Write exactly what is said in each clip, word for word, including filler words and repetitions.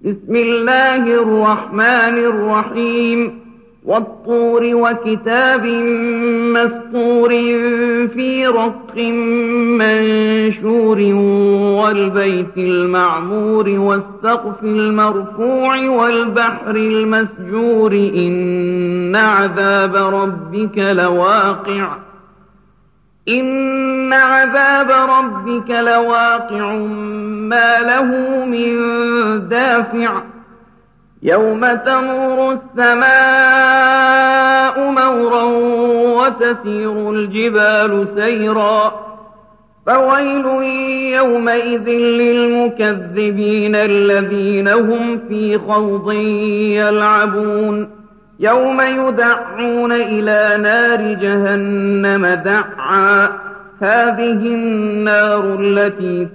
بسم الله الرحمن الرحيم والطور وكتاب مسطور في رق منشور والبيت المعمور والسقف المرفوع والبحر المسجور إن عذاب ربك لواقع إن عذاب ربك لواقع ما له من دافع يوم تمور السماء مورا وتسير الجبال سيرا فويل يومئذ للمكذبين الذين هم في خوض يلعبون يوم يدعون إلى نار جهنم دعا هذه النار التي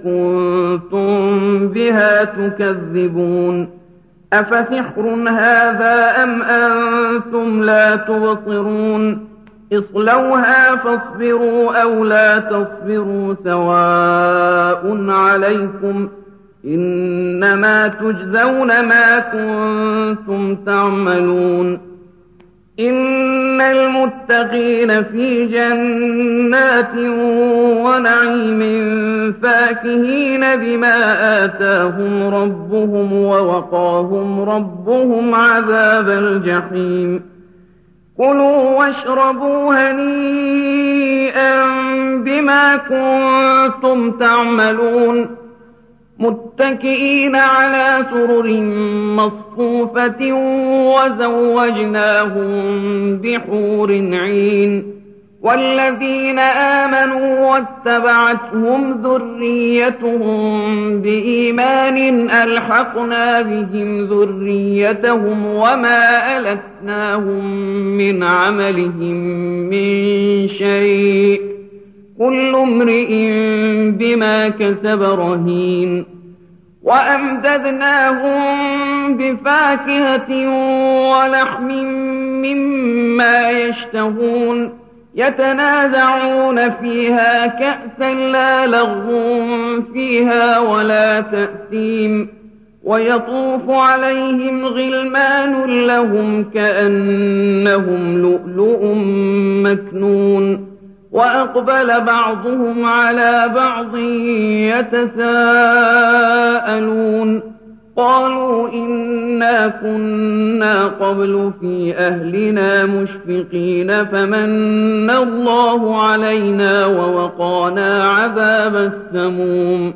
كنتم بها تكذبون أفسحر هذا أم أنتم لا تبصرون اصلوها فاصبروا أو لا تصبروا سواء عليكم إنما تجزون ما كنتم تعملون إن المتقين في جنات ونعيم فاكهين بما آتاهم ربهم ووقاهم ربهم عذاب الجحيم كلوا واشربوا هنيئا بما كنتم تعملون متكئين على سرر مصفوفة وزوجناهم بحور عين والذين آمنوا واتبعتهم ذريتهم بإيمان ألحقنا بهم ذريتهم وما ألتناهم من عملهم من شيء كل امرئ بما كسب رهين وأمددناهم بفاكهة ولحم مما يشتهون يتنازعون فيها كأسا لا لغو فيها ولا تأثيم ويطوف عليهم غلمان لهم كأنهم لؤلؤ مكنون وأقبل بعضهم على بعض يتساءلون قالوا إنا كنا قبل في أهلنا مشفقين فمن الله علينا ووقانا عذاب السموم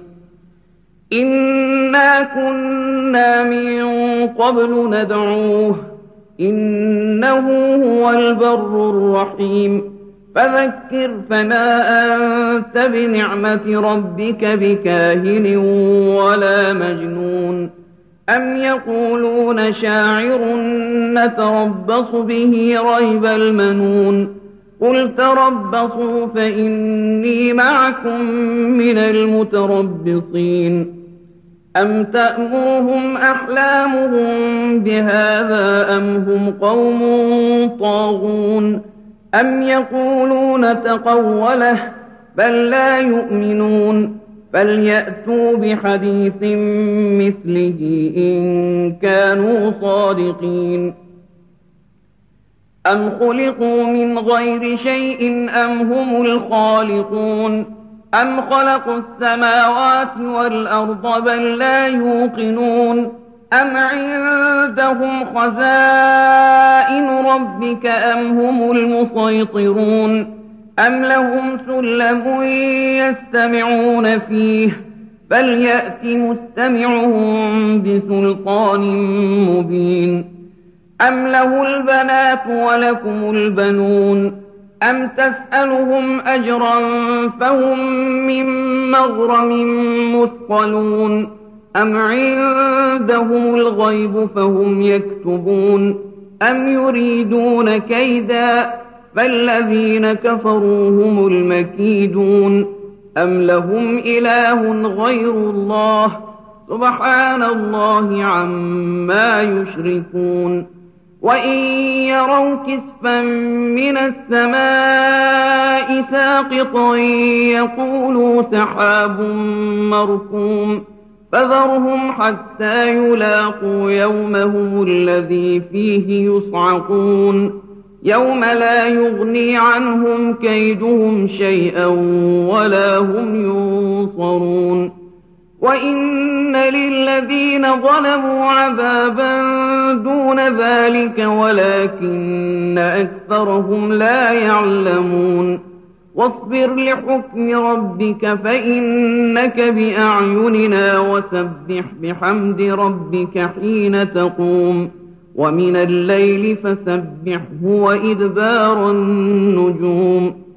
إنا كنا من قبل ندعوه إنه هو البر الرحيم فذكر فما أنت بنعمة ربك بكاهن ولا مجنون أم يقولون شاعر نتربص به ريب المنون قل تربصوا فإني معكم من المتربصين أم تأمرهم أحلامهم بهذا أم هم قوم طاغون أم يقولون تقوله بل لا يؤمنون فليأتوا بحديث مثله إن كانوا صادقين أم خلقوا من غير شيء أم هم الخالقون أم خلقوا السماوات والأرض بل لا يوقنون أم عندهم خزائن ربك أم هم المسيطرون أم لهم سلم يستمعون فيه فليأت مستمعهم بسلطان مبين أم له البنات ولكم البنون أم تسألهم أجرا فهم من مغرم مثقلون أم عندهم الغيب فهم يكتبون أم يريدون كيدا فالذين كفروا هم المكيدون أم لهم إله غير الله سبحان الله عما يشركون وإن يروا كسفا من السماء ساقطا يقولوا سحاب مركوم فذرهم حتى يلاقوا يومهم الذي فيه يصعقون يوم لا يغني عنهم كيدهم شيئا ولا هم ينصرون وإن للذين ظلموا عذابا دون ذلك ولكن أكثرهم لا يعلمون واصبر لحكم ربك فإنك بأعيننا وسبح بحمد ربك حين تقوم ومن الليل فسبحه وإدبار النجوم